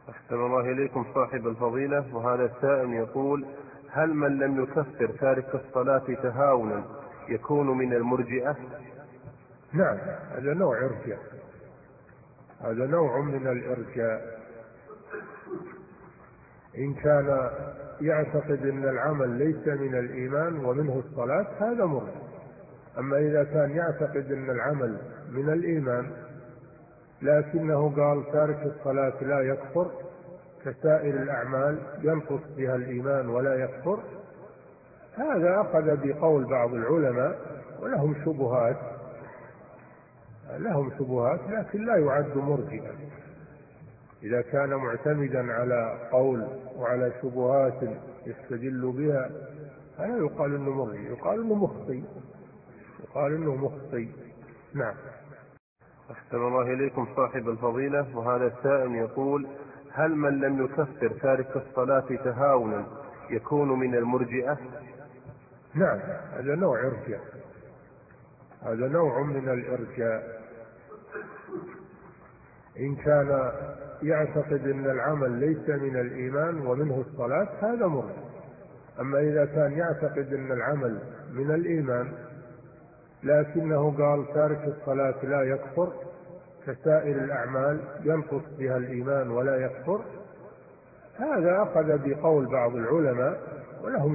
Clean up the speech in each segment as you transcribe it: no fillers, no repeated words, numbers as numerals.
أحسن الله إليكم صاحب الفضيلة، وهذا السائل يقول: هل من لم يكفر تارك الصلاة تهاونا يكون من المرجئة؟ نعم، هذا نوع إرجاء، هذا نوع من الإرجاء. إن كان يعتقد أن العمل ليس من الإيمان ومنه الصلاة هذا مرجئ. أما إذا كان يعتقد أن العمل من الإيمان لكنه قال تارك الصلاة لا يكفر كسائر الأعمال ينقص بها الإيمان ولا يكفر، هذا أخذ بقول بعض العلماء ولهم شبهات، لكن لا يعد مرجئا. إذا كان معتمدا على قول وعلى شبهات يستدل بها فلا يقال إنه مرجئ، يقال إنه مخطئ. نعم. أحسن الله إليكم صاحب الفضيلة، وهذا السائل يقول: هل من لم يكفر تارك الصلاة تهاونا يكون من المرجئة؟ نعم، هذا نوع إرجاء، هذا نوع من الإرجاء. إن كان يعتقد أن العمل ليس من الإيمان ومنه الصلاة هذا مرجئ. أما إذا كان يعتقد أن العمل من الإيمان لكنه قال تارك الصلاة لا يكفر كسائر الأعمال ينقص بها الإيمان ولا يكفر، هذا أخذ بقول بعض العلماء ولهم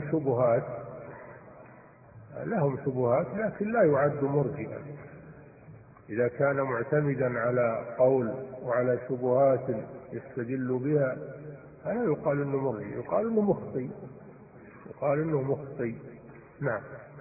شبهات لكن لا يعد مرجئا. إذا كان معتمدا على قول وعلى شبهات يستدل بها فلا يقال إنه مرجئ، يقال إنه مخطئ. نعم.